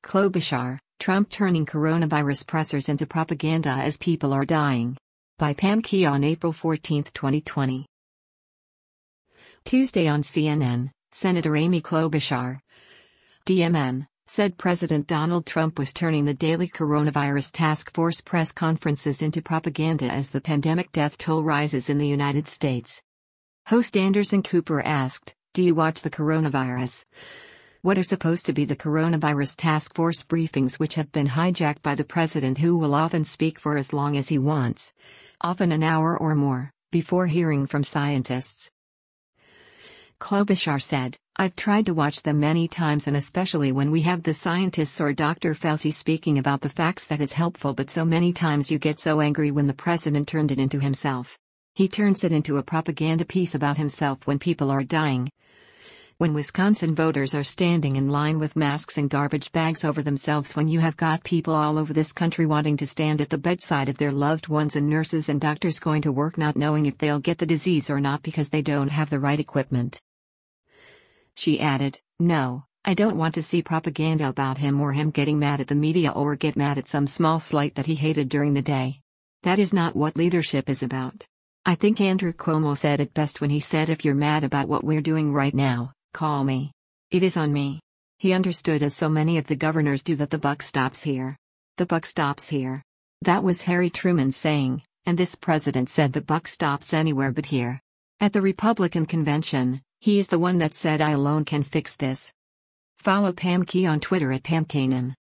Klobuchar, Trump turning coronavirus pressers into propaganda as people are dying. By Pam Key on April 14, 2020. Tuesday on CNN, Senator Amy Klobuchar, DMN, said President Donald Trump was turning the daily coronavirus task force press conferences into propaganda as the pandemic death toll rises in the United States. Host Anderson Cooper asked, "Do you watch the coronavirus? What are supposed to be the coronavirus task force briefings, which have been hijacked by the president, who will often speak for as long as he wants, often an hour or more, before hearing from scientists?" Klobuchar said, "I've tried to watch them many times, and especially when we have the scientists or Dr. Fauci speaking about the facts, that is helpful, but so many times you get so angry when the president turned it into himself. He turns it into a propaganda piece about himself when people are dying. When Wisconsin voters are standing in line with masks and garbage bags over themselves, when you have got people all over this country wanting to stand at the bedside of their loved ones, and nurses and doctors going to work not knowing if they'll get the disease or not because they don't have the right equipment." She added, "No, I don't want to see propaganda about him, or him getting mad at the media, or get mad at some small slight that he hated during the day. That is not what leadership is about. I think Andrew Cuomo said it best when he said, 'If you're mad about what we're doing right now, call me. It is on me.' He understood, as so many of the governors do, that the buck stops here. The buck stops here." That was Harry Truman saying, and this president said the buck stops anywhere but here. At the Republican convention, he is the one that said, "I alone can fix this." Follow Pam Key on Twitter at PamKanan.